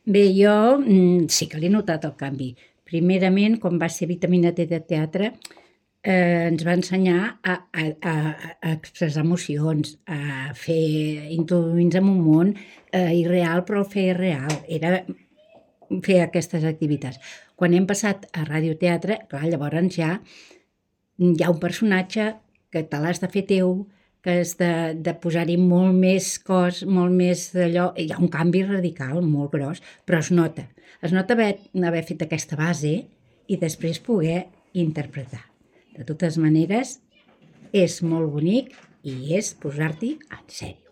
Bé, jo sí que l'he notat el canvi. Primerament, quan va ser Vitamina T de teatre, ens va ensenyar a expressar emocions, a introduir-nos en un món irreal, però el feia real. Era fer aquestes activitats. Quan hem passat a radioteatre, clar, llavors ja hi ha un personatge que te l'has de fer teu, que has de posar-hi molt més cos, molt més d'allò. Hi ha un canvi radical, molt gros, però es nota. Es nota haver fet aquesta base i després poder interpretar. De totes maneres, és molt bonic i és posar-t'hi en sèrio.